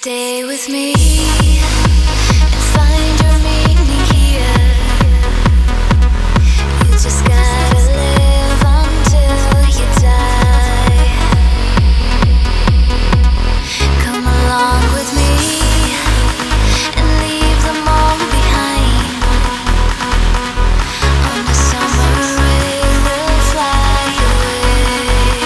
Stay with me and find your meaning here. You just gotta live until you die. Come along with me and leave them all behind. On the summer rain we'll fly away.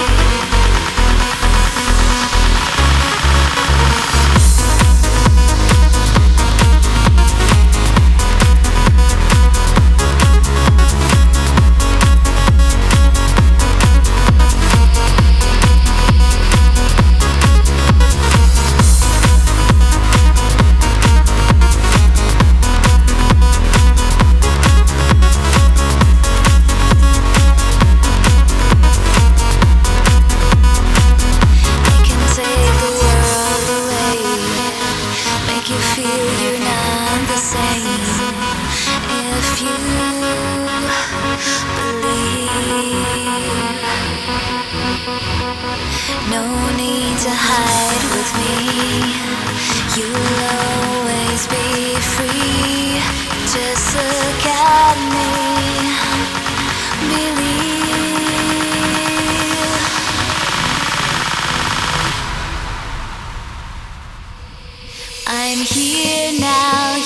You feel you're not the same if you believe. No need to hide with me. You'll always be free. Just look at me. Believe. I'm here now.